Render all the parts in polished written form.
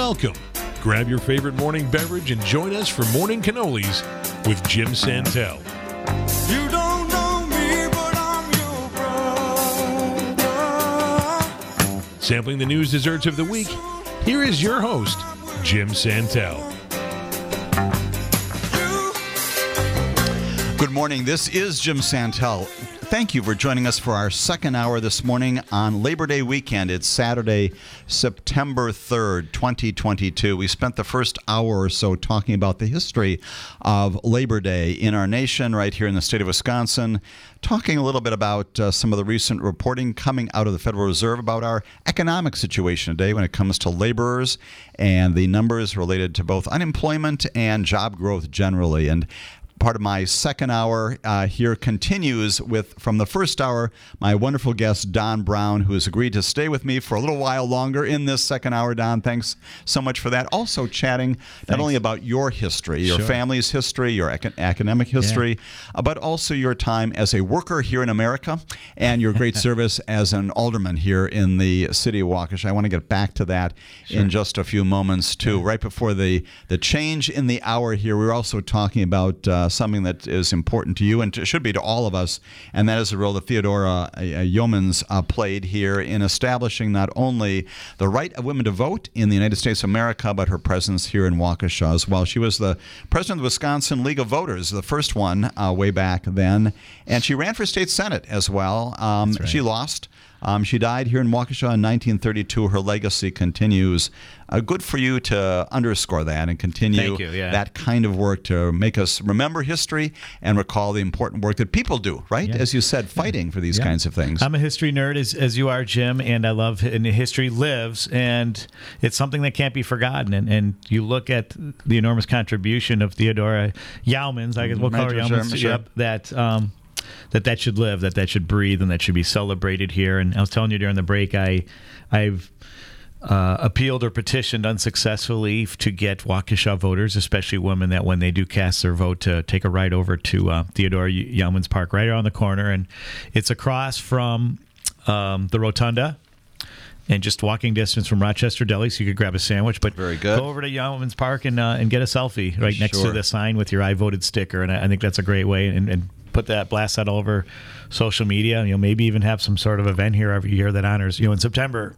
welcome. Grab your favorite morning beverage and join us for Morning Cannolis with Jim Santel. You don't know me, but I'm your brother. Sampling the news desserts of the week, here is your host, Jim Santel. Good morning. This is Jim Santel. Thank you for joining us for our second hour this morning on Labor Day weekend. It's Saturday, September 3rd, 2022. We spent the first hour or so talking about the history of Labor Day in our nation right here in the state of Wisconsin, talking a little bit about some of the recent reporting coming out of the Federal Reserve about our economic situation today when it comes to laborers and the numbers related to both unemployment and job growth generally. And part of my second hour here continues with, from the first hour, my wonderful guest, Don Brown, who has agreed to stay with me for a little while longer in this second hour. Don, thanks so much for that. Also chatting not only about your history, your family's history, your academic history, but also your time as a worker here in America and your great service as an alderman here in the city of Waukesha. I want to get back to that in just a few moments, too. Right before the change in the hour here, we were also talking about something that is important to you and should be to all of us, and that is the role that Theodora Yeomans played here in establishing not only the right of women to vote in the United States of America, but her presence here in Waukesha as well. She was the president of the Wisconsin League of Voters, the first one way back then, and she ran for state senate as well. That's right. She lost. She died here in Waukesha in 1932. Her legacy continues. Good for you to underscore that and continue that kind of work to make us remember history and recall the important work that people do, right? As you said, fighting for these kinds of things. I'm a history nerd, as you are, Jim, and I love and history lives, and it's something that can't be forgotten. And you look at the enormous contribution of Theodora Yeomans, I guess we'll call her Yeomans, that should live, that should breathe, and that should be celebrated here. And I was telling you during the break, I've appealed or petitioned unsuccessfully to get Waukesha voters, especially women, that when they do cast their vote, to take a ride over to Theodora Yeomans Park right around the corner. And it's across from the Rotunda, and just walking distance from Rochester Deli, so you could grab a sandwich. But very good. Go over to Yeomans Park and get a selfie right next to the sign with your I voted sticker. And I think that's a great way. And blast that all over social media. Maybe even have some sort of event here every year that honors, in September,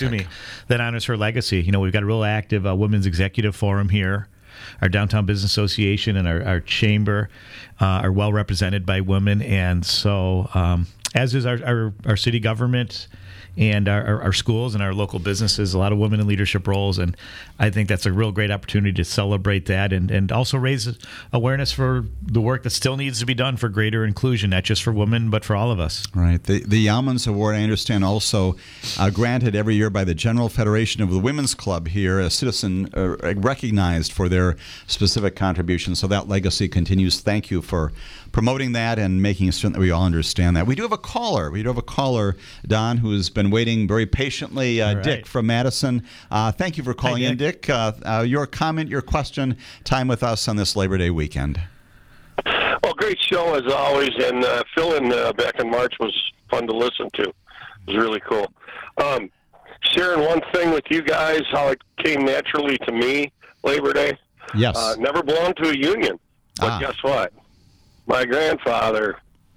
that honors her legacy. We've got a real active women's executive forum here. Our Downtown Business Association and our chamber are well represented by women, and so as is our city government and our schools and our local businesses, a lot of women in leadership roles. And I think that's a real great opportunity to celebrate that and also raise awareness for the work that still needs to be done for greater inclusion, not just for women, but for all of us. Right. The Yeomans Award, I understand, also granted every year by the General Federation of the Women's Club here, a citizen recognized for their specific contributions. So that legacy continues. Thank you for promoting that and making certain that we all understand that. We do have a caller, Don, who has been waiting very patiently. Dick from Madison. Thank you for calling in, Dick. Your comment, your question, time with us on this Labor Day weekend. Well, great show as always, and Phil back in March was fun to listen to. It was really cool. Sharing one thing with you guys, how it came naturally to me, Labor Day. Yes. Never belonged to a union, but guess what? My grandfather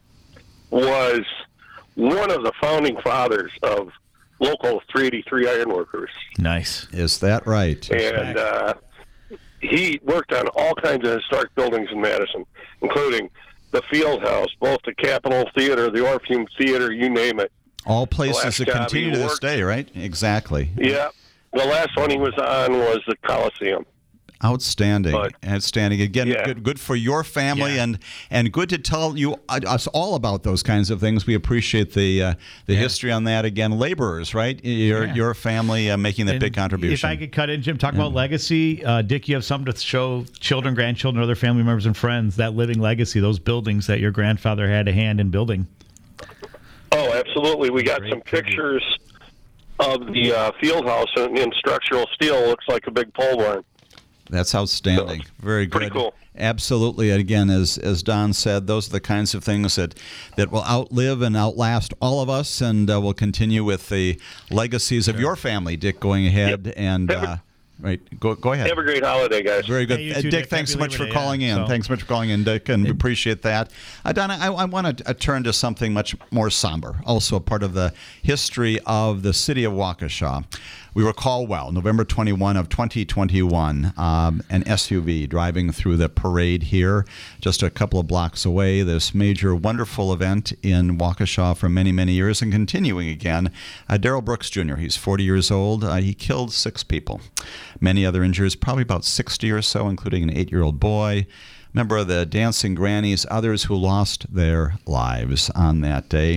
was one of the founding fathers of local 383 Ironworkers. Nice. Is that right? And he worked on all kinds of historic buildings in Madison, including the Field House, both the Capitol Theater, the Orpheum Theater, you name it. All places that continue to this day, right? Exactly. Yeah. The last one he was on was the Coliseum. Outstanding. Again, good for your family and good to tell us all about those kinds of things. We appreciate the history on that. Again, laborers, right? Your family making that big contribution. If I could cut in, Jim, talk about legacy. Dick, you have something to show children, grandchildren, other family members and friends, that living legacy, those buildings that your grandfather had a hand in building. Oh, absolutely. We got some pictures of the field house in structural steel. Looks like a big pole barn. That's outstanding. Very good. Pretty cool. Absolutely. Again, as Don said, those are the kinds of things that will outlive and outlast all of us, and will continue with the legacies of your family, Dick, going ahead. Yep. And Right. Go ahead. Have a great holiday, guys. Very good. Hey, you too, Dick, Dick. thanks so Happy much for Labor Day, calling in. so- Thanks so much for calling in, Dick, and appreciate that. Donna, I want to turn to something much more somber, also a part of the history of the city of Waukesha. We recall well, November 21 of 2021, an SUV driving through the parade here, just a couple of blocks away. This major, wonderful event in Waukesha for many, many years, and continuing again. Darrell Brooks Jr., he's 40 years old. He killed 6 people. Many other injuries, probably about 60 or so, including an 8-year-old boy. Member of the Dancing Grannies, others who lost their lives on that day.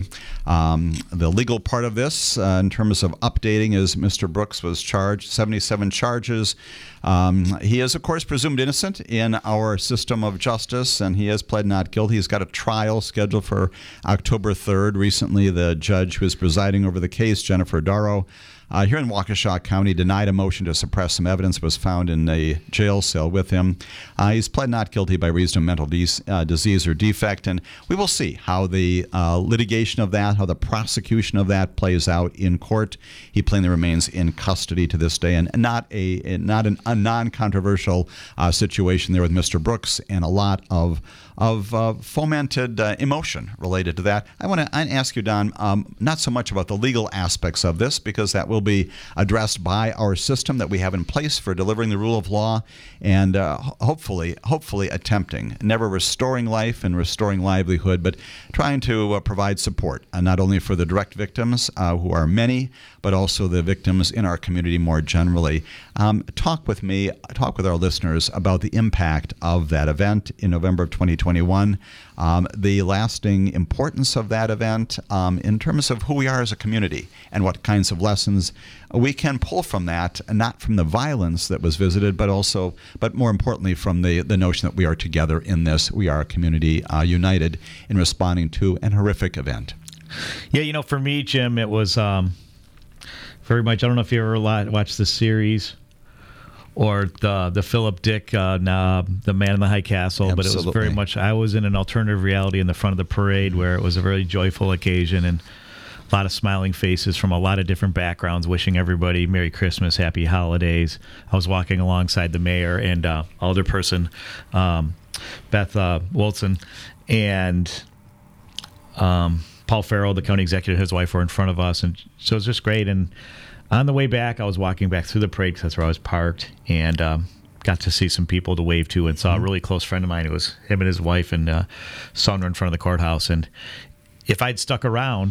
The legal part of this, in terms of updating, is Mr. Brooks was charged, 77 charges. He is, of course, presumed innocent in our system of justice, and he has pled not guilty. He's got a trial scheduled for October 3rd. Recently, the judge who is presiding over the case, Jennifer Darrow, here in Waukesha County, denied a motion to suppress some evidence that was found in a jail cell with him. He's pled not guilty by reason of mental disease or defect, and we will see how the litigation of that, how the prosecution of that plays out in court. He plainly remains in custody to this day, and not a non-controversial situation there with Mr. Brooks, and a lot of fomented emotion related to that. I want to ask you, Don, not so much about the legal aspects of this, because that will be addressed by our system that we have in place for delivering the rule of law, and hopefully attempting, never restoring life and restoring livelihood, but trying to provide support, not only for the direct victims, who are many, but also the victims in our community more generally. Talk with our listeners about the impact of that event in November of 2021, the lasting importance of that event in terms of who we are as a community and what kinds of lessons we can pull from that, not from the violence that was visited, but more importantly, from the notion that we are together in this. We are a community united in responding to an horrific event. Yeah, for me, Jim, it was very much, I don't know if you ever watched the series or the Philip Dick, The Man in the High Castle, but it was very much, I was in an alternative reality in the front of the parade where it was a very joyful occasion and a lot of smiling faces from a lot of different backgrounds, wishing everybody Merry Christmas, Happy Holidays. I was walking alongside the mayor and alderperson, Beth Wilson, and Paul Farrell, the county executive, his wife were in front of us, and so it was just great. And on the way back, I was walking back through the parade because that's where I was parked, and got to see some people to wave to, and saw a really close friend of mine. It was him and his wife and son were in front of the courthouse. And if I'd stuck around,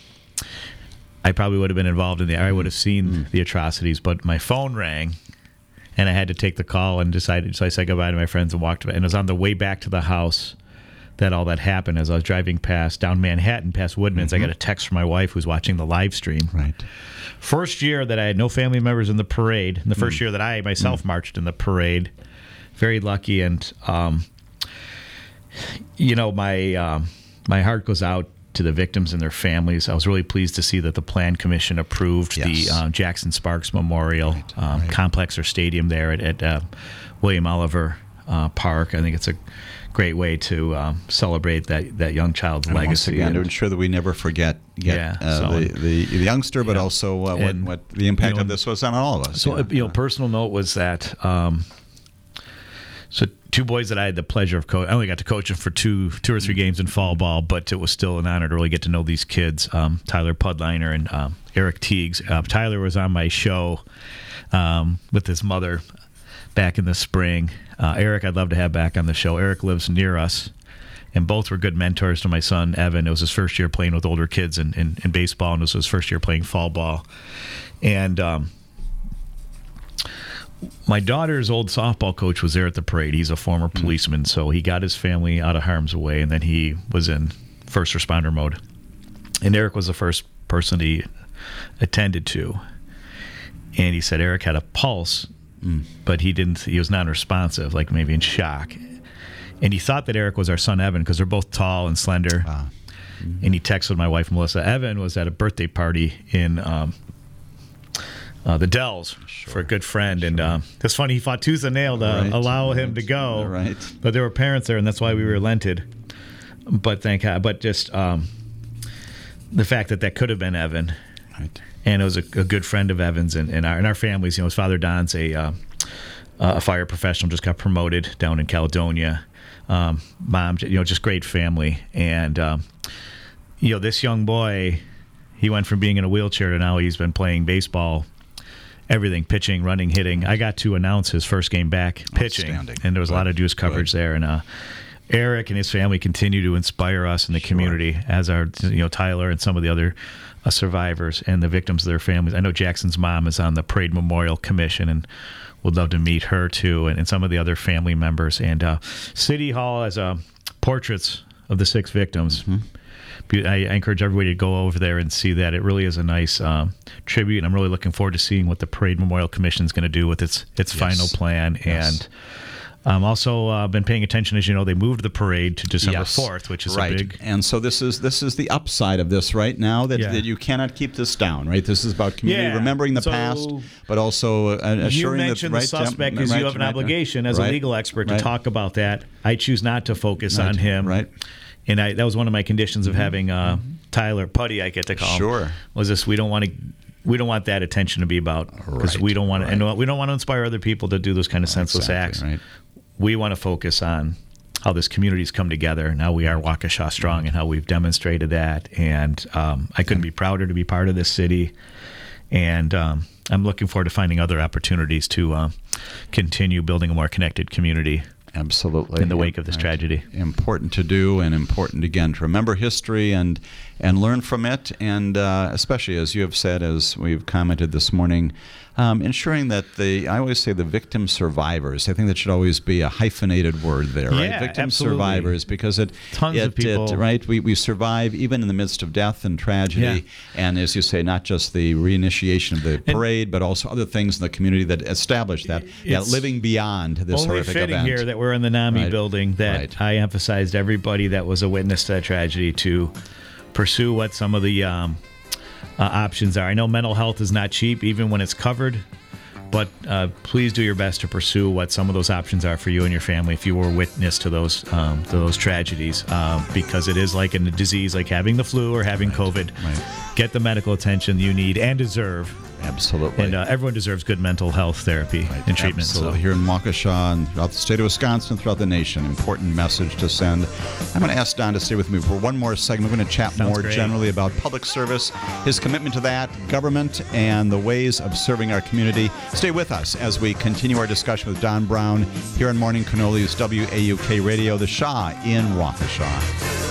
I probably would have been involved in I would have seen the atrocities, but my phone rang, and I had to take the call and decided. So I said goodbye to my friends and walked away. And it was on the way back to the house that all that happened. As I was driving down Manhattan, past Woodman's, I got a text from my wife who's watching the live stream. Right. First year that I had no family members in the parade, and the first year that I myself marched in the parade. Very lucky, and my heart goes out to the victims and their families. I was really pleased to see that the Plan Commission approved the Jackson Sparks Memorial complex or stadium there at William Oliver Park. I think it's a great way to celebrate that young child's legacy. Once again, to ensure that we never forget the youngster, but also what the impact of this was on all of us. So, personal note was that so 2 boys that I had the pleasure of coaching. I only got to coach them for two or three games in fall ball, but it was still an honor to really get to know these kids, Tyler Pudliner and Eric Teagues. Tyler was on my show with his mother back in the spring. Eric, I'd love to have back on the show. Eric lives near us, and both were good mentors to my son, Evan. It was his first year playing with older kids in baseball, and it was his first year playing fall ball. And my daughter's old softball coach was there at the parade. He's a former policeman, so he got his family out of harm's way, and then he was in first responder mode. And Eric was the first person he attended to. And he said Eric had a pulse, but he was non-responsive, like maybe in shock. And he thought that Eric was our son Evan because they're both tall and slender. And he texted my wife, Melissa. Evan was at a birthday party in the Dells for a good friend. And it's funny, he fought tooth and nail to allow him to go. Right. But there were parents there, and that's why we relented. But thank God. But just the fact that could have been Evan. Right. And it was a good friend of Evan's and our families. His father Don's a fire professional, just got promoted down in Caledonia. Mom, just great family. And this young boy, he went from being in a wheelchair to now he's been playing baseball. Everything, pitching, running, hitting. I got to announce his first game back pitching, and there was a lot of news coverage there. And Eric and his family continue to inspire us in the community, as are Tyler and some of the other survivors and the victims of their families. I know Jackson's mom is on the Parade Memorial Commission, and would love to meet her too, and some of the other family members. And City Hall has portraits of the 6 victims. Mm-hmm. I encourage everybody to go over there and see that. It really is a nice tribute, and I'm really looking forward to seeing what the Parade Memorial Commission is going to do with its final plan. Yes. And also been paying attention, as you know, they moved the parade to December 4th, which is a big. And so this is the upside of this right now, that you cannot keep this down, right? This is about community remembering the past, but also assuring that. You mentioned the suspect because you have an obligation as a legal expert to talk about that. I choose not to focus on him. Right. And that was one of my conditions of having Tyler Putty, I get to call him. Was this? We don't want that attention to be about, because we don't want to, and we don't want to inspire other people to do those kind of senseless acts. Right. We want to focus on how this community's come together and how we are Waukesha strong and how we've demonstrated that. And I couldn't be prouder to be part of this city. And I'm looking forward to finding other opportunities to continue building a more connected community. Absolutely. In the wake of this tragedy. Important to do, and important, again, to remember history and learn from it, and especially, as you have said, as we've commented this morning, ensuring that I always say the victim survivors. I think that should always be a hyphenated word there, right? Victim survivors, because tons of people, right? We survive even in the midst of death and tragedy, and as you say, not just the reinitiation of the parade, but also other things in the community that establish that living beyond this horrific event. Only fitting here that we're in the NAMI building that I emphasized everybody that was a witness to that tragedy to pursue what some of the options are. I know mental health is not cheap, even when it's covered, but please do your best to pursue what some of those options are for you and your family if you were witness to those tragedies, because it is like a disease, like having the flu or having COVID. Right. Get the medical attention you need and deserve. Absolutely. And everyone deserves good mental health therapy and treatment. Absolutely. Here in Waukesha and throughout the state of Wisconsin, throughout the nation, important message to send. I'm going to ask Don to stay with me for one more segment. We're going to chat more generally about public service, his commitment to that, government, and the ways of serving our community. Stay with us as we continue our discussion with Don Brown here on Morning Cannolis, WAUK Radio, The Shaw in Waukesha.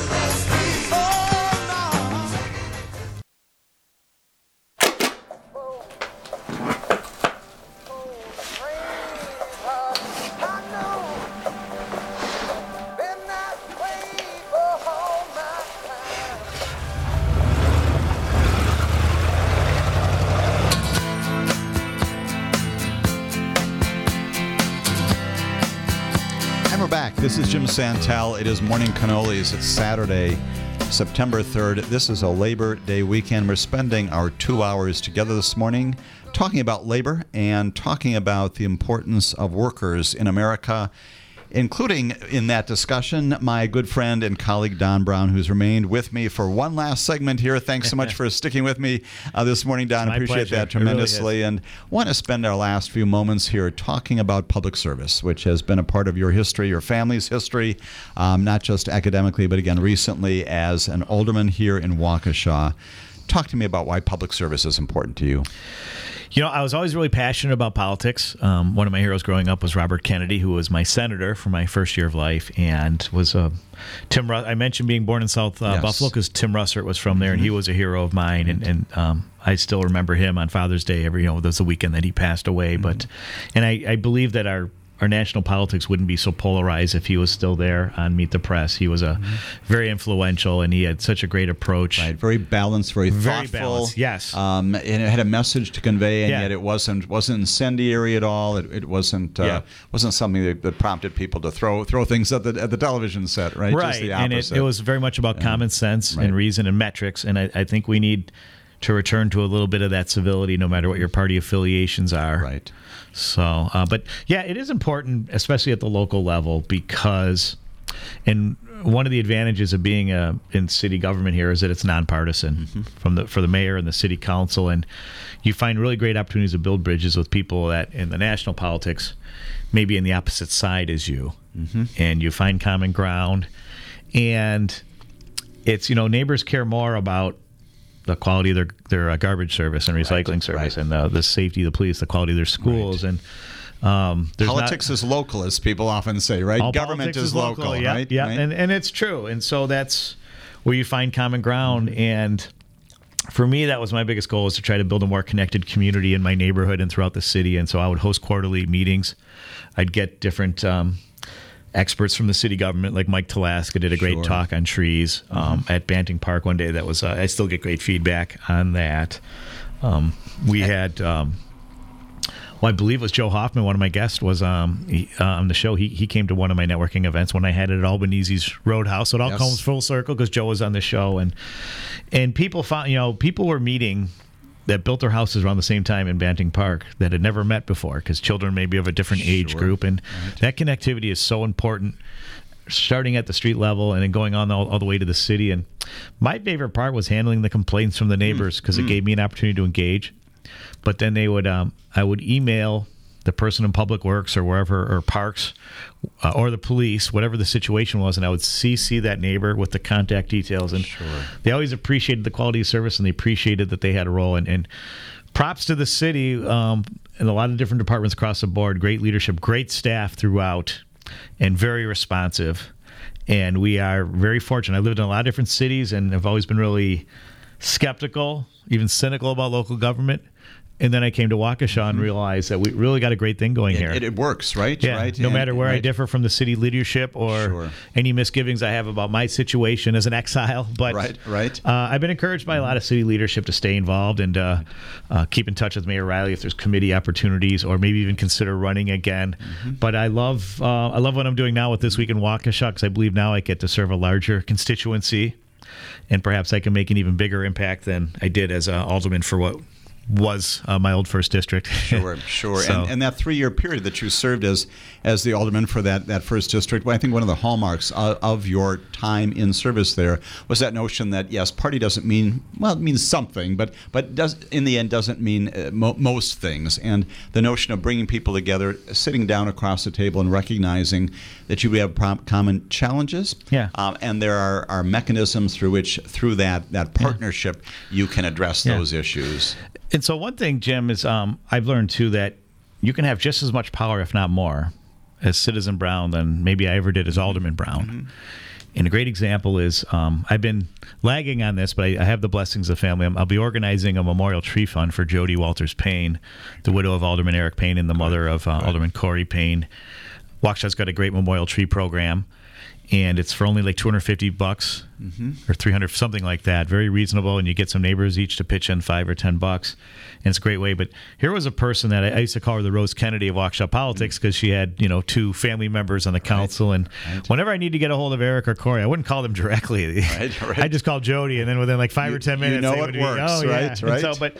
This is Jim Santel. It is Morning Cannolis. It's Saturday, September 3rd. This is a Labor Day weekend. We're spending our 2 hours together this morning talking about labor and talking about the importance of workers in America, including in that discussion my good friend and colleague Don Brown, who's remained with me for one last segment here. Thanks so much for sticking with me this morning, Don. I appreciate that tremendously. Really and want to spend our last few moments here talking about public service, which has been a part of your history, your family's history, not just academically, but again, recently as an alderman here in Waukesha. Talk to me about why public service is important to you. You know, I was always really passionate about politics. One of my heroes growing up was Robert Kennedy, who was my senator for my first year of life, and was Tim. I mentioned being born in South Buffalo because Tim Russert was from there, and he was a hero of mine. And I still remember him on Father's Day. There was the weekend that he passed away. But I believe that our national politics wouldn't be so polarized if he was still there on Meet the Press. He was very influential, and he had such a great approach. Right, very balanced, very thoughtful. Balanced, yes. And it had a message to convey, and yet it wasn't incendiary at all. It wasn't something that prompted people to throw things at the television set. Right, right. Just the opposite. And it was very much about common sense and reason and metrics. And I think we need to return to a little bit of that civility, no matter what your party affiliations are. Right. So, but yeah, it is important, especially at the local level, because, and one of the advantages of being in city government here is that it's nonpartisan for the mayor and the city council, and you find really great opportunities to build bridges with people that in the national politics may be in the opposite side as you, and you find common ground, and it's neighbors care more about the quality of their garbage service and recycling service, and the safety of the police, the quality of their schools, and politics is local, as people often say, right? All Government is local, yeah, right? Yeah, right? And it's true, and so that's where you find common ground. And for me, that was my biggest goal, is to try to build a more connected community in my neighborhood and throughout the city. And so I would host quarterly meetings. I'd get different experts from the city government, like Mike Talaska did a great talk on trees at Banting Park one day. That was I still get great feedback on that. We had, I believe it was Joe Hoffman, one of my guests, was on the show. He came to one of my networking events when I had it at Albanese's Roadhouse. So it all comes full circle because Joe was on the show, and people found, people were meeting that built their houses around the same time in Banting Park that had never met before, because children may be of a different age group, and that connectivity is so important, starting at the street level and then going on all the way to the city. And my favorite part was handling the complaints from the neighbors, because it gave me an opportunity to engage. But then they would, I would email the person in Public Works or wherever, or Parks, or the police, whatever the situation was, and I would CC that neighbor with the contact details. And they always appreciated the quality of service, and they appreciated that they had a role. And props to the city and a lot of different departments across the board. Great leadership, great staff throughout, and very responsive. And we are very fortunate. I lived in a lot of different cities, and have always been really skeptical, even cynical about local government. And then I came to Waukesha and realized that we really got a great thing going here. It works, right? Yeah, right? no matter where I differ from the city leadership or any misgivings I have about my situation as an exile. But I've been encouraged by a lot of city leadership to stay involved and keep in touch with Mayor Riley if there's committee opportunities, or maybe even consider running again. But I love what I'm doing now with This Week in Waukesha, because I believe now I get to serve a larger constituency, and perhaps I can make an even bigger impact than I did as alderman for what was my old first district. Sure. So, and that 3-year period that you served as the alderman for that first district, well, I think one of the hallmarks of your time in service there was that notion that, yes, party doesn't mean, well, it means something, but does in the end doesn't mean most things. And the notion of bringing people together, sitting down across the table and recognizing that you have common challenges. And there are mechanisms through which, through that partnership, you can address those issues. And so one thing, Jim, is I've learned, too, that you can have just as much power, if not more, as Citizen Brown than maybe I ever did as Alderman Brown. And a great example is I've been lagging on this, but I have the blessings of family. I'll be organizing a memorial tree fund for Jody Walters Payne, the widow of Alderman Eric Payne and the mother of Alderman Corey Payne. Waukesha's got a great memorial tree program, and it's for only like $250 or $300, something like that. Very reasonable, and you get some neighbors each to pitch in $5 or $10, and it's a great way. But here was a person that I used to call her the Rose Kennedy of Waukesha politics, because she had 2 family members on the council, and whenever I need to get a hold of Eric or Corey, I wouldn't call them directly. I just called Jody, and then within like 5 or 10 minutes, it works, right? So, but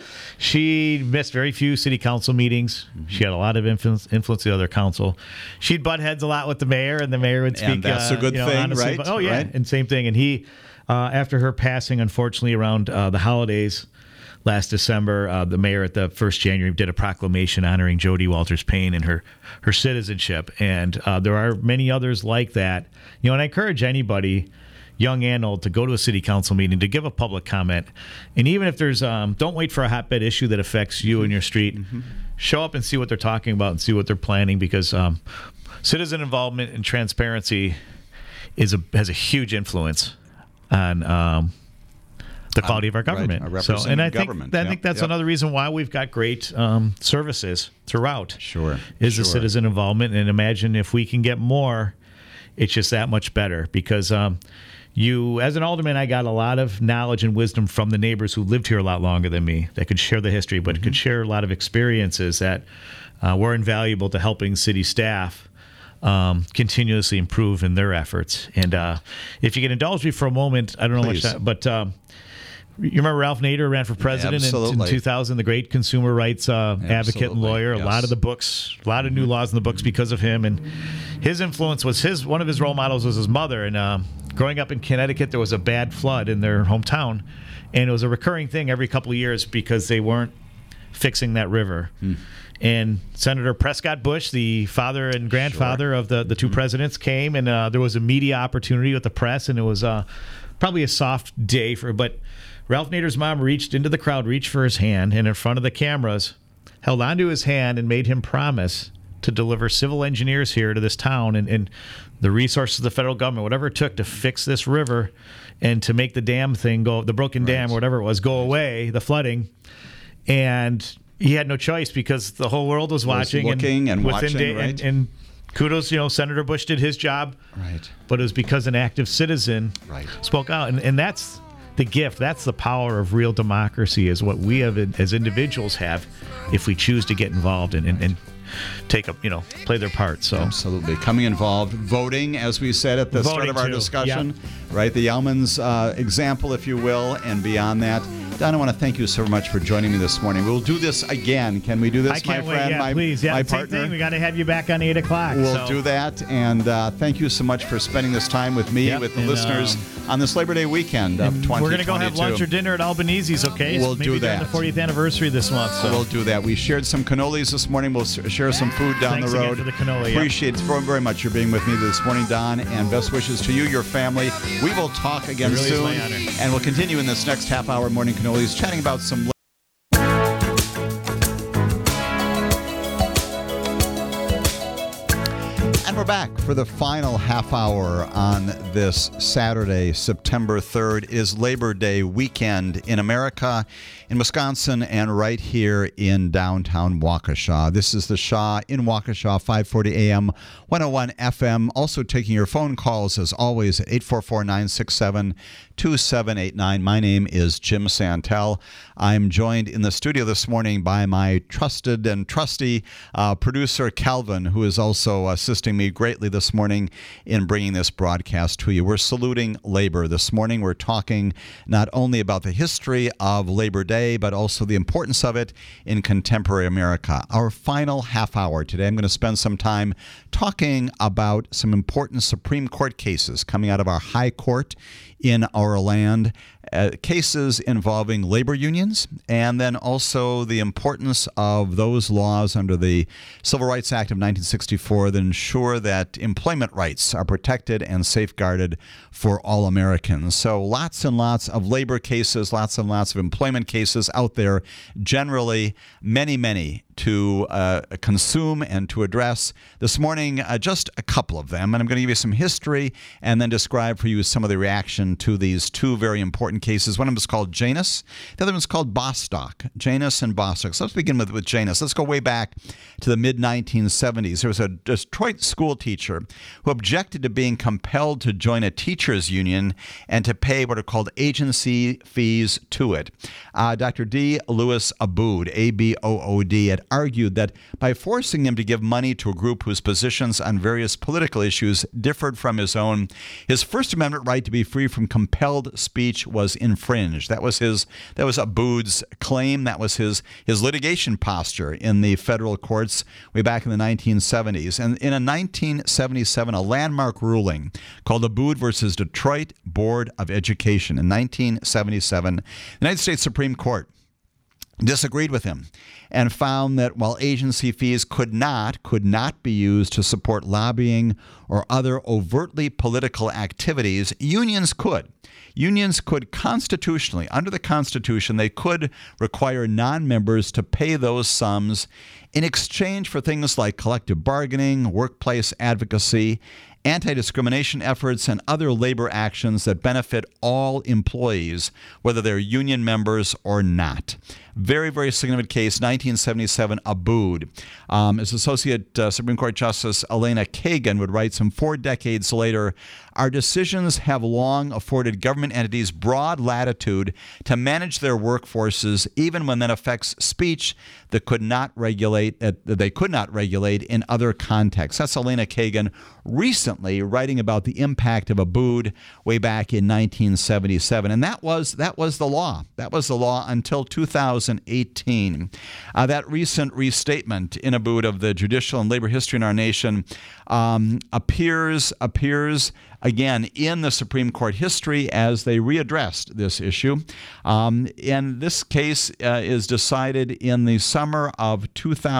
she missed very few city council meetings. She had a lot of influence the other council. She'd butt heads a lot with the mayor, and the mayor would speak. And that's a good thing, honestly, right? Oh yeah, right? And same thing. And he, after her passing, unfortunately, around the holidays last December, the mayor at the 1st January did a proclamation honoring Jody Walters Payne and her citizenship. And there are many others like that. And I encourage anybody, young and old, to go to a city council meeting, to give a public comment. And even if there's, don't wait for a hotbed issue that affects you and your street. Show up and see what they're talking about and see what they're planning, because citizen involvement and transparency has a huge influence on the quality of our government. Right, I think that's another reason why we've got great services throughout. Is the citizen involvement, and imagine if we can get more, it's just that much better. Because you, as an alderman, I got a lot of knowledge and wisdom from the neighbors who lived here a lot longer than me, that could share the history, but could share a lot of experiences that were invaluable to helping city staff continuously improve in their efforts. And if you can indulge me for a moment, I don't know much time, but You remember Ralph Nader ran for president in 2000, the great consumer rights advocate and lawyer. Yes. A lot of the books, a lot of new laws in the books because of him. And his influence was one of his role models was his mother. And growing up in Connecticut, there was a bad flood in their hometown. And it was a recurring thing every couple of years because they weren't fixing that river. And Senator Prescott Bush, the father and grandfather of the two presidents, came, and there was a media opportunity with the press, and it was probably a soft day but Ralph Nader's mom reached into the crowd, reached for his hand, and in front of the cameras, held onto his hand and made him promise to deliver civil engineers here to this town and the resources of the federal government, whatever it took to fix this river and to make the dam thing go, the broken dam, whatever it was, go away, the flooding. And he had no choice because the whole world was watching. And kudos, Senator Bush did his job. Right. But it was because an active citizen spoke out. And that's the gift. That's the power of real democracy, is what we have as individuals have if we choose to get involved and take up, play their part. So absolutely, coming involved, voting, as we said at the start of our discussion, right? The Yeomans example, if you will, and beyond that. Don, I want to thank you so much for joining me this morning. We'll do this again. Can we do this, my friend? Please. My same partner. Thing. We got to have you back on 8 o'clock. We'll do that. And thank you so much for spending this time with me, with the listeners on this Labor Day weekend of 2022. We're going to go have lunch or dinner at Albanese's, okay? We'll do that. The 40th anniversary this month. So. We'll do that. We shared some cannolis this morning. We'll share some food down the road. Thanks again for the cannoli. Appreciate it very much your being with me this morning, Don, and best wishes to you, your family. We will talk again soon, and we'll continue in this next half-hour Morning Cannolis, chatting about some. And we're back for the final half hour on this Saturday, September 3rd. It is Labor Day weekend in America, in Wisconsin, and right here in downtown Waukesha. This is the Shaw in Waukesha, 540 AM, 101 FM. Also taking your phone calls, as always, at 844-967-2789. My name is Jim Santel. I'm joined in the studio this morning by my trusted and trusty producer, Calvin, who is also assisting me greatly this morning in bringing this broadcast to you. We're saluting labor this morning. We're talking not only about the history of Labor Day, but also the importance of it in contemporary America. Our final half hour today, I'm going to spend some time talking about some important Supreme Court cases coming out of our High Court in our land, cases involving labor unions, and then also the importance of those laws under the Civil Rights Act of 1964 that ensure that employment rights are protected and safeguarded for all Americans. So lots and lots of labor cases, lots and lots of employment cases out there, generally many to consume and to address. This morning, just a couple of them, and I'm going to give you some history and then describe for you some of the reaction to these two very important cases. One of them is called Janus. The other one is called Bostock. Janus and Bostock. So let's begin with Janus. Let's go way back to the mid-1970s. There was a Detroit school teacher who objected to being compelled to join a teachers union and to pay what are called agency fees to it. Dr. D. Lewis Abood, A-B-O-O-D, had argued that by forcing him to give money to a group whose positions on various political issues differed from his own, his First Amendment right to be free from compelled speech was infringed. That was Abood's claim. That was his litigation posture in the federal courts way back in the 1970s. And in a 1977, a landmark ruling called Abood versus Detroit Board of Education in 1977, the United States Supreme Court disagreed with him and found that while agency fees could not be used to support lobbying or other overtly political activities, unions could. Unions could constitutionally, under the Constitution, they could require non-members to pay those sums in exchange for things like collective bargaining, workplace advocacy, anti-discrimination efforts, and other labor actions that benefit all employees, whether they're union members or not. Very, very significant case, 1977, Abood. As Associate Supreme Court Justice Elena Kagan would write some 4 decades later, our decisions have long afforded government entities broad latitude to manage their workforces, even when that affects speech that they could not regulate in other contexts. That's Elena Kagan recently writing about the impact of Abood way back in 1977, and that was the law. That was the law until 2018. That recent restatement in Abood of the judicial and labor history in our nation appears again in the Supreme Court history as they readdressed this issue. And this case is decided in the summer of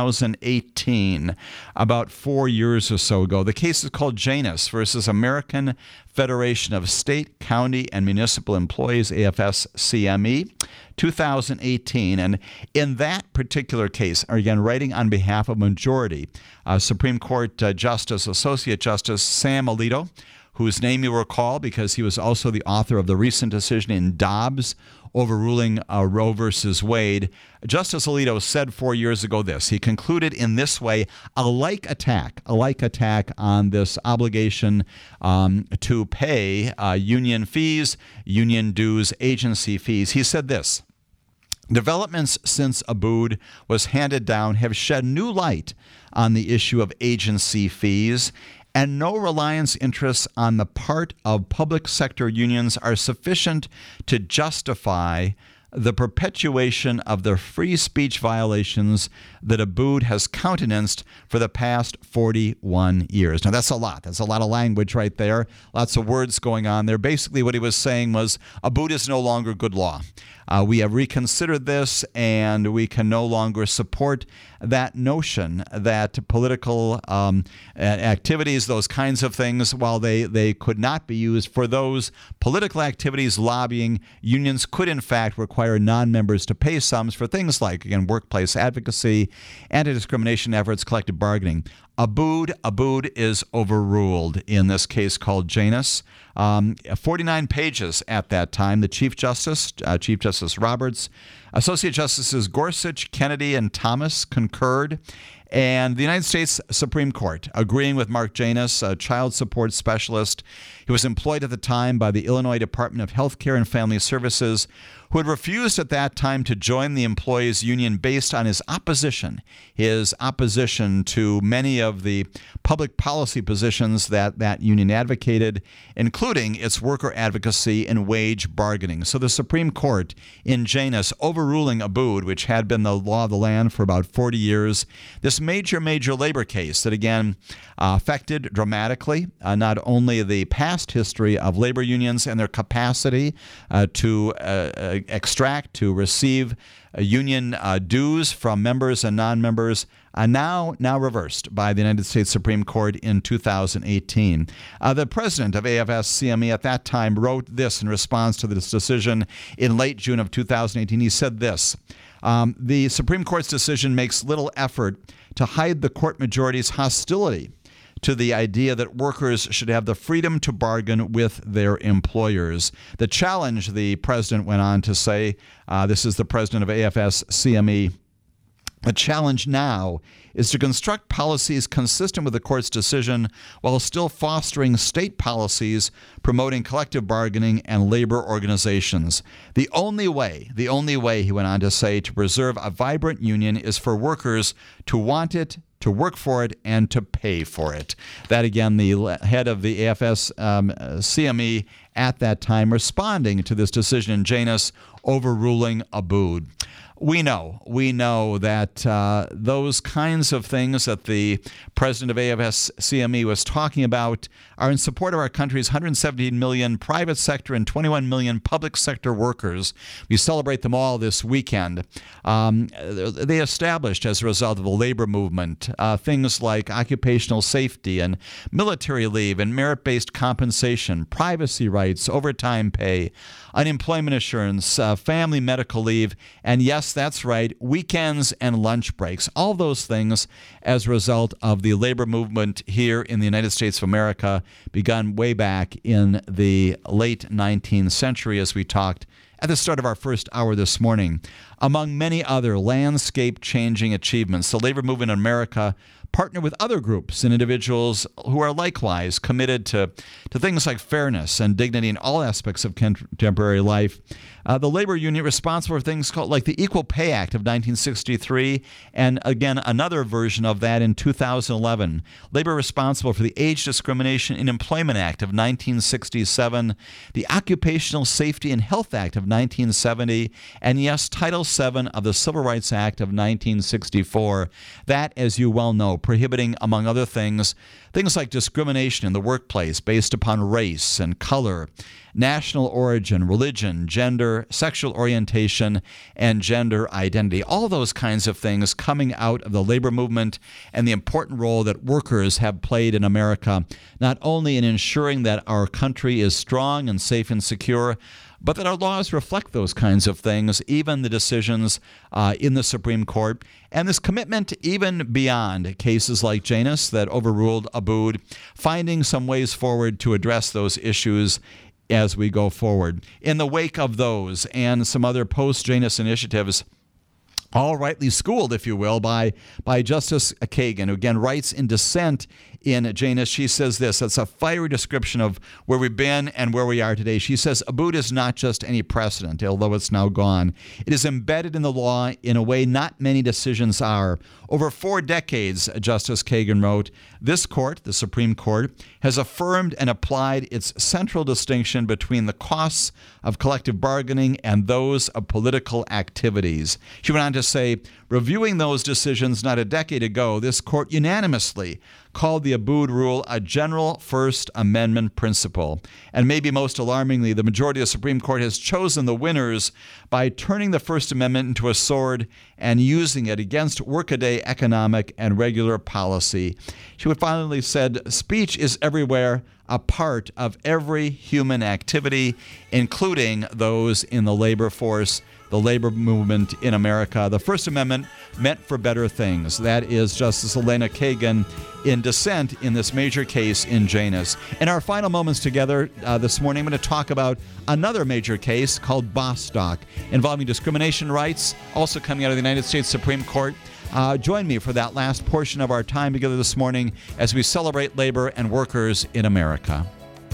2018, about 4 years or so ago. The case is called Janus versus American Federation of State, County, and Municipal Employees, AFS-CME, 2018. And in that particular case, again, writing on behalf of majority, Supreme Court Justice, Associate Justice Sam Alito, whose name you recall because he was also the author of the recent decision in Dobbs overruling Roe versus Wade. Justice Alito said 4 years ago this. He concluded in this way, a like attack on this obligation to pay union fees, union dues, agency fees. He said this: developments since Abood was handed down have shed new light on the issue of agency fees, and no reliance interests on the part of public sector unions are sufficient to justify the perpetuation of the free speech violations that Abood has countenanced for the past 41 years. Now, that's a lot. That's a lot of language right there. Lots of words going on there. Basically, what he was saying was Abood is no longer good law. We have reconsidered this, and we can no longer support that notion that political activities, those kinds of things, while they could not be used for those political activities, lobbying, unions could in fact require non-members to pay sums for things like, again, workplace advocacy, anti-discrimination efforts, collective bargaining. Abood is overruled in this case called Janus. 49 pages at that time. The Chief Justice Roberts, Associate Justices Gorsuch, Kennedy, and Thomas concurred. And the United States Supreme Court, agreeing with Mark Janus, a child support specialist. He was employed at the time by the Illinois Department of Health Care and Family Services, who had refused at that time to join the employees' union based on his opposition to many of the public policy positions that union advocated, including its worker advocacy and wage bargaining. So the Supreme Court in Janus overruling Abood, which had been the law of the land for about 40 years, this major labor case that, again, affected dramatically not only the past history of labor unions and their capacity to extract, to receive union dues from members and non-members, now reversed by the United States Supreme Court in 2018. The president of AFS-CME at that time wrote this in response to this decision in late June of 2018. He said this: the Supreme Court's decision makes little effort to hide the court majority's hostility to the idea that workers should have the freedom to bargain with their employers. The challenge, the president went on to say, this is the president of AFS-CME, the challenge now is to construct policies consistent with the court's decision while still fostering state policies promoting collective bargaining and labor organizations. The only way, he went on to say, to preserve a vibrant union is for workers to want it, to work for it, and to pay for it. That, again, the head of the AFS-CME at that time responding to this decision in Janus overruling Abood. We know that those kinds of things that the president of AFS-CME was talking about are in support of our country's 117 million private sector and 21 million public sector workers. We celebrate them all this weekend. They established, as a result of the labor movement, things like occupational safety and military leave and merit-based compensation, privacy rights, overtime pay, unemployment insurance, family medical leave, and yes, that's right, weekends and lunch breaks. All those things as a result of the labor movement here in the United States of America, begun way back in the late 19th century, as we talked at the start of our first hour this morning. Among many other landscape-changing achievements, the labor movement in America partner with other groups and individuals who are likewise committed to things like fairness and dignity in all aspects of contemporary life. The labor union responsible for things called like the Equal Pay Act of 1963, and again another version of that in 2011. Labor responsible for the Age Discrimination in Employment Act of 1967, the Occupational Safety and Health Act of 1970, and yes, Title VII of the Civil Rights Act of 1964. That, as you well know, prohibiting, among other things like discrimination in the workplace based upon race and color, national origin, religion, gender, sexual orientation, and gender identity. All those kinds of things coming out of the labor movement and the important role that workers have played in America, not only in ensuring that our country is strong and safe and secure, but that our laws reflect those kinds of things, even the decisions in the Supreme Court. And this commitment even beyond cases like Janus that overruled Abood, finding some ways forward to address those issues as we go forward. In the wake of those and some other post-Janus initiatives, all rightly schooled, if you will, by Justice Kagan, who again writes in dissent in Janus. She says this, that's a fiery description of where we've been and where we are today. She says, Abood is not just any precedent, although it's now gone. It is embedded in the law in a way not many decisions are. Over 4 decades, Justice Kagan wrote, this court, the Supreme Court, has affirmed and applied its central distinction between the costs of collective bargaining and those of political activities. She went on to say, reviewing those decisions not a decade ago, this court unanimously called the Abood rule a general First Amendment principle. And maybe most alarmingly, the majority of the Supreme Court has chosen the winners by turning the First Amendment into a sword and using it against workaday economic and regular policy. She would finally said, speech is everywhere, a part of every human activity, including those in the labor force, the labor movement in America. The First Amendment meant for better things. That is Justice Elena Kagan in dissent in this major case in Janus. In our final moments together this morning, I'm going to talk about another major case called Bostock, involving discrimination rights, also coming out of the United States Supreme Court. Join me for that last portion of our time together this morning as we celebrate labor and workers in America.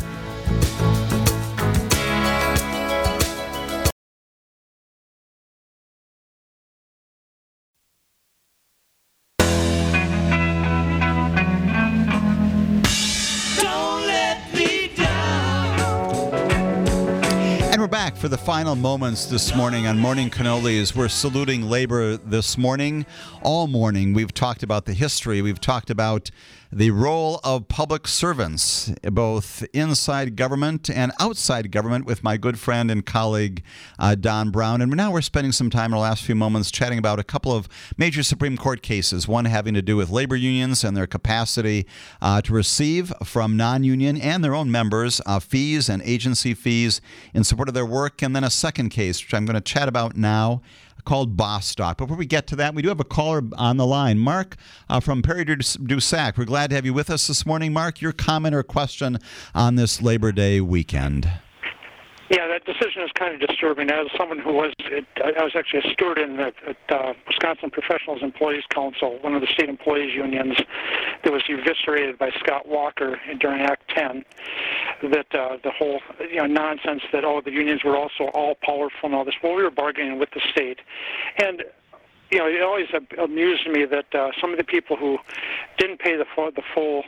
For the final moments this morning on Morning Cannolis, we're saluting labor this morning. All morning, we've talked about the history. We've talked about the role of public servants, both inside government and outside government, with my good friend and colleague, Don Brown. And now we're spending some time in the last few moments chatting about a couple of major Supreme Court cases, one having to do with labor unions and their capacity to receive from non-union and their own members fees and agency fees in support of their work, and then a second case, which I'm going to chat about now, called Bostock. Before we get to that, we do have a caller on the line. Mark from Perry-du-Sac. We're glad to have you with us this morning. Mark, your comment or question on this Labor Day weekend? Yeah, that decision is kind of disturbing. As someone who I was actually a steward in at Wisconsin Professionals Employees Council, one of the state employees unions that was eviscerated by Scott Walker during Act 10. That the whole nonsense that the unions were also all powerful and all this. Well, we were bargaining with the state, and it always amused me that some of the people who didn't pay the full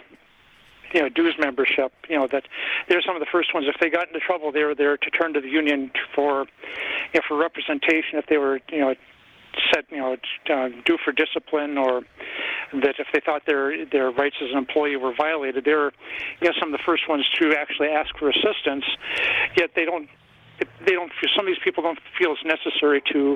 dues membership, that they're some of the first ones. If they got into trouble, they were there to turn to the union for representation. If they were, set, due for discipline, or that if they thought their rights as an employee were violated, they're, some of the first ones to actually ask for assistance. Yet they don't. Some of these people don't feel it's necessary to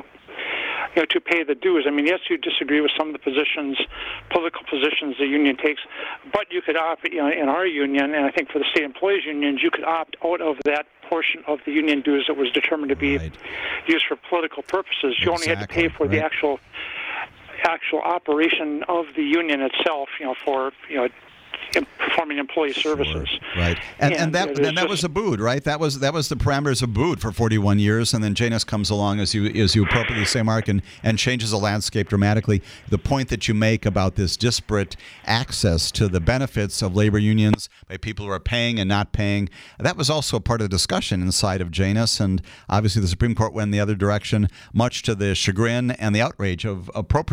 pay the dues. I mean, yes, you disagree with some of the political positions the union takes, but you could opt, in our union, and I think for the state employees unions, you could opt out of that portion of the union dues that was determined to be used for political purposes. You only had to pay for the actual operation of the union itself, for performing employee services. Right, and that was Abood, right? That was the parameters of Abood for 41 years, and then Janus comes along, as you appropriately say, Mark, and changes the landscape dramatically. The point that you make about this disparate access to the benefits of labor unions by people who are paying and not paying, that was also a part of the discussion inside of Janus, and obviously the Supreme Court went in the other direction, much to the chagrin and the outrage of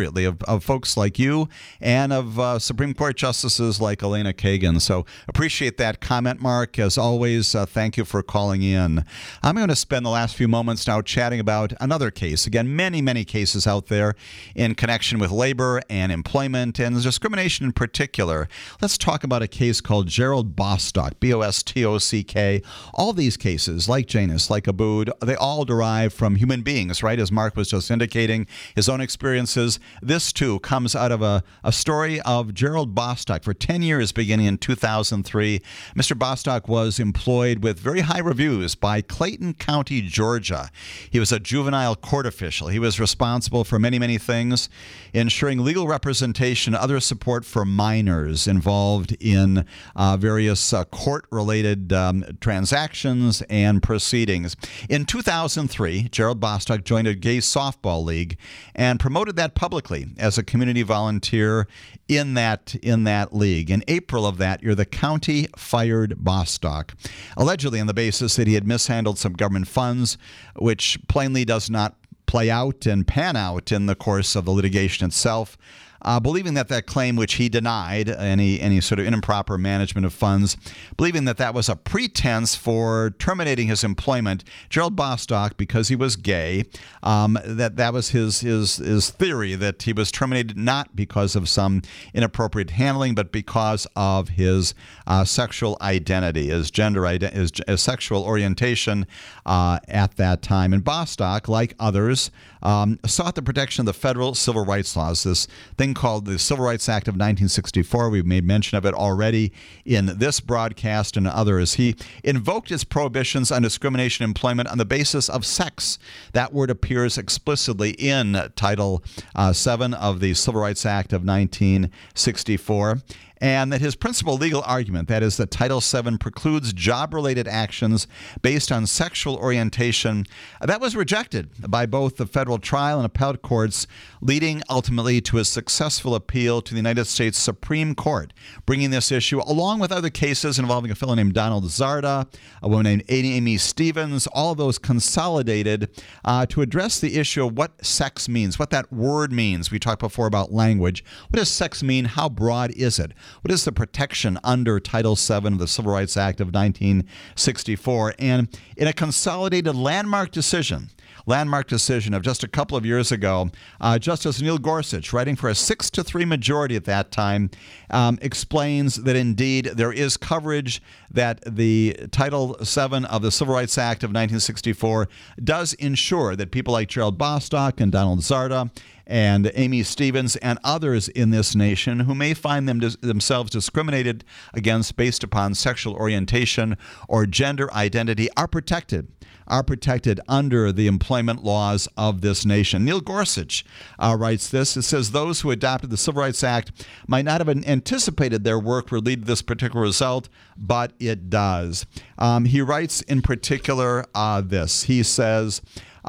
folks like you and of Supreme Court justices like Elena Kagan. So appreciate that comment, Mark. As always, thank you for calling in. I'm going to spend the last few moments now chatting about another case. Again, many, many cases out there in connection with labor and employment and discrimination in particular. Let's talk about a case called Gerald Bostock, Bostock. All these cases, like Janus, like Abood, they all derive from human beings, right? As Mark was just indicating, his own experiences. This, too, comes out of a story of Gerald Bostock. For 10 years, beginning in 2003, Mr. Bostock was employed with very high reviews by Clayton County, Georgia. He was a juvenile court official. He was responsible for many, many things, ensuring legal representation, other support for minors involved in various court-related transactions and proceedings. In 2003, Gerald Bostock joined a gay softball league and promoted that publicly as a community volunteer in that league. In April of that year, the county fired Bostock, allegedly on the basis that he had mishandled some government funds, which plainly does not play out and pan out in the course of the litigation itself. Believing that claim, which he denied, any sort of improper management of funds, believing that was a pretense for terminating his employment, Gerald Bostock, because he was gay, that was his theory, that he was terminated not because of some inappropriate handling, but because of his sexual identity, his sexual orientation at that time. And Bostock, like others, sought the protection of the federal civil rights laws, this thing called the Civil Rights Act of 1964. We've made mention of it already in this broadcast and others. He invoked its prohibitions on discrimination in employment on the basis of sex. That word appears explicitly in Title VII of the Civil Rights Act of 1964. And that his principal legal argument, that is that Title VII precludes job-related actions based on sexual orientation, that was rejected by both the federal trial and appellate courts, leading ultimately to a successful appeal to the United States Supreme Court, bringing this issue, along with other cases involving a fellow named Donald Zarda, a woman named Amy Stevens, all of those consolidated to address the issue of what sex means, what that word means. We talked before about language. What does sex mean? How broad is it? What is the protection under Title VII of the Civil Rights Act of 1964? And in a consolidated landmark decision of just a couple of years ago, Justice Neil Gorsuch, writing for a 6-3 majority at that time, explains that indeed there is coverage, that the Title VII of the Civil Rights Act of 1964 does ensure that people like Gerald Bostock and Donald Zarda and Amy Stevens and others in this nation who may find themselves discriminated against based upon sexual orientation or gender identity are protected under the employment laws of this nation. Neil Gorsuch writes this. It says, those who adopted the Civil Rights Act might not have anticipated their work would lead to this particular result, but it does. He writes in particular this. He says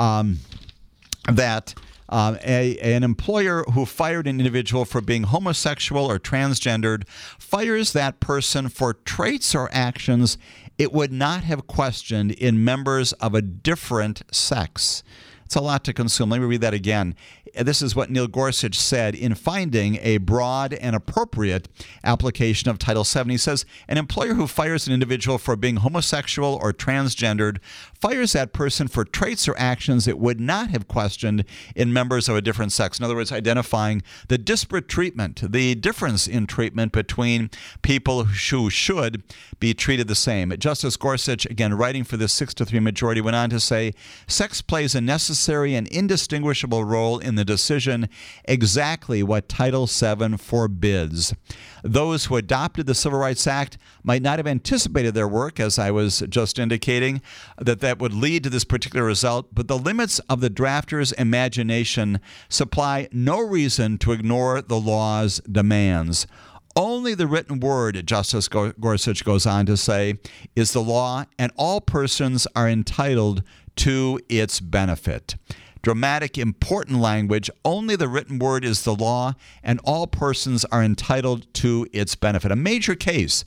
that an employer who fired an individual for being homosexual or transgendered fires that person for traits or actions it would not have questioned in members of a different sex. It's a lot to consume. Let me read that again. This is what Neil Gorsuch said in finding a broad and appropriate application of Title VII. He says, an employer who fires an individual for being homosexual or transgendered fires that person for traits or actions it would not have questioned in members of a different sex. In other words, identifying the disparate treatment, the difference in treatment between people who should be treated the same. Justice Gorsuch, again, writing for this 6-3 majority, went on to say, sex plays a necessary and indistinguishable role in the decision, exactly what Title VII forbids. Those who adopted the Civil Rights Act might not have anticipated their work, as I was just indicating, that would lead to this particular result, but the limits of the drafter's imagination supply no reason to ignore the law's demands. Only the written word, Justice Gorsuch goes on to say, is the law, and all persons are entitled to its benefit. Dramatic, important language. Only the written word is the law, and all persons are entitled to its benefit. A major case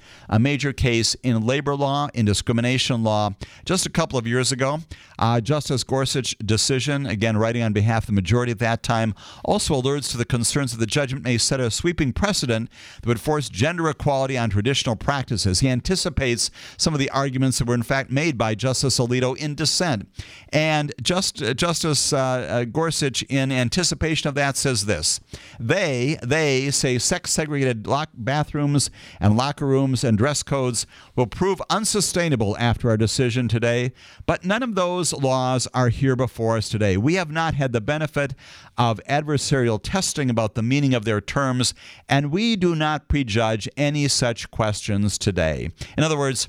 in labor law, in discrimination law. Just a couple of years ago, Justice Gorsuch's decision, again writing on behalf of the majority at that time, also alerts to the concerns that the judgment may set a sweeping precedent that would force gender equality on traditional practices. He anticipates some of the arguments that were in fact made by Justice Alito in dissent. And Justice Gorsuch, in anticipation of that, says this. They say sex-segregated bathrooms and locker rooms and dress codes will prove unsustainable after our decision today, but none of those laws are here before us today. We have not had the benefit of adversarial testing about the meaning of their terms, and we do not prejudge any such questions today. In other words,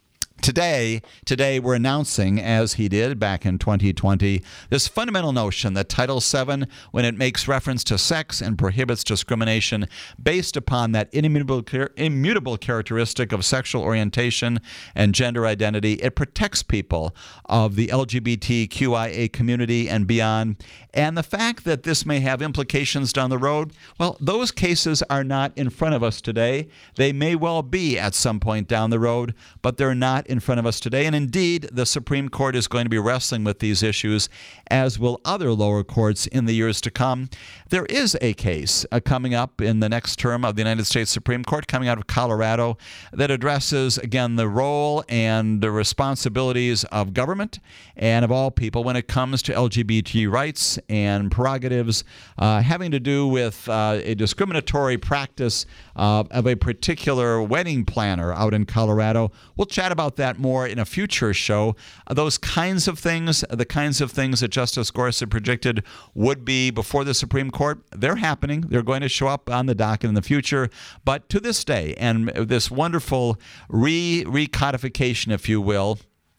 Today we're announcing, as he did back in 2020, this fundamental notion that Title VII, when it makes reference to sex and prohibits discrimination based upon that immutable characteristic of sexual orientation and gender identity, it protects people of the LGBTQIA community and beyond. And the fact that this may have implications down the road, well, those cases are not in front of us today. They may well be at some point down the road, but they're not in front of us today. And indeed, the Supreme Court is going to be wrestling with these issues, as will other lower courts in the years to come. There is a case coming up in the next term of the United States Supreme Court coming out of Colorado that addresses, again, the role and the responsibilities of government and of all people when it comes to LGBT rights and prerogatives having to do with a discriminatory practice of a particular wedding planner out in Colorado. We'll chat about that more in a future show. Those kinds of things, the kinds of things that Justice Gorsuch predicted would be before the Supreme Court, they're happening. They're going to show up on the docket in the future. But to this day, and this wonderful recodification, if you will,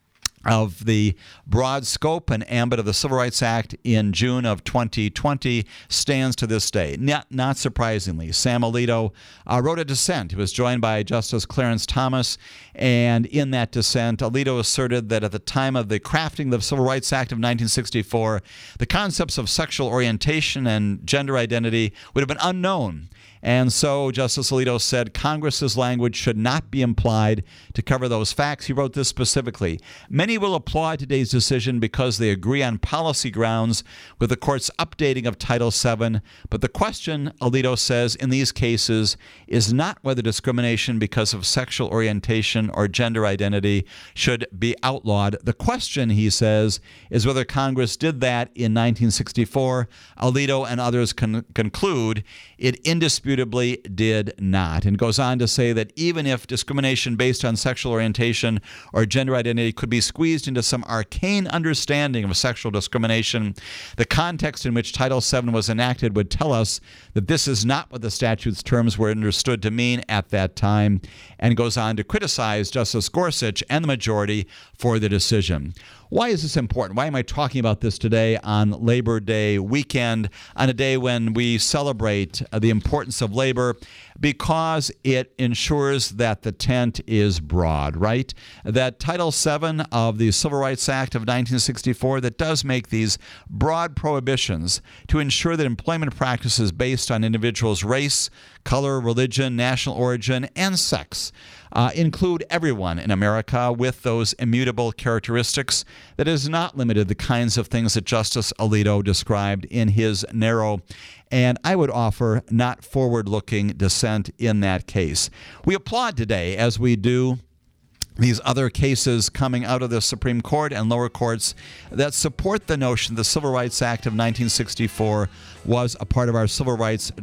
of the broad scope and ambit of the Civil Rights Act in June of 2020 stands to this day. Not surprisingly, Sam Alito wrote a dissent. He was joined by Justice Clarence Thomas, and in that dissent, Alito asserted that at the time of the crafting of the Civil Rights Act of 1964, the concepts of sexual orientation and gender identity would have been unknown. And so Justice Alito said Congress's language should not be implied to cover those facts. He wrote this specifically. Many will applaud today's decision because they agree on policy grounds with the court's updating of Title VII. But the question, Alito says, in these cases is not whether discrimination because of sexual orientation or gender identity should be outlawed. The question, he says, is whether Congress did that in 1964. Alito and others conclude it indisputably did not, and goes on to say that even if discrimination based on sexual orientation or gender identity could be squeezed into some arcane understanding of sexual discrimination, the context in which Title VII was enacted would tell us that this is not what the statute's terms were understood to mean at that time, and goes on to criticize Justice Gorsuch and the majority for the decision. Why is this important? Why am I talking about this today on Labor Day weekend, on a day when we celebrate the importance of labor? Because it ensures that the tent is broad, right? That Title VII of the Civil Rights Act of 1964 that does make these broad prohibitions to ensure that employment practices based on individuals' race, color, religion, national origin, and sex include everyone in America with those immutable characteristics. That is not limited to the kinds of things that Justice Alito described in his narrow and I would offer not forward-looking dissent in that case. We applaud today, as we do these other cases coming out of the Supreme Court and lower courts that support the notion the Civil Rights Act of 1964 was a part of our civil rights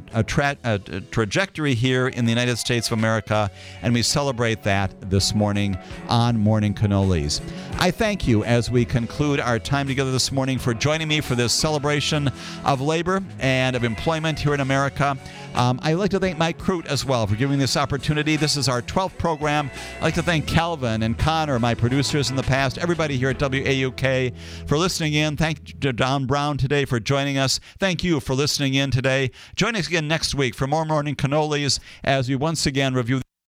trajectory here in the United States of America, and we celebrate that this morning on Morning Cannolis. I thank you as we conclude our time together this morning for joining me for this celebration of labor and of employment here in America. I'd like to thank Mike Crute as well for giving this opportunity. This is our 12th program. I'd like to thank Calvin Melvin and Connor, my producers in the past, everybody here at WAUK for listening in. Thank you to Don Brown today for joining us. Thank you for listening in today. Join us again next week for more Morning Cannolis as we once again review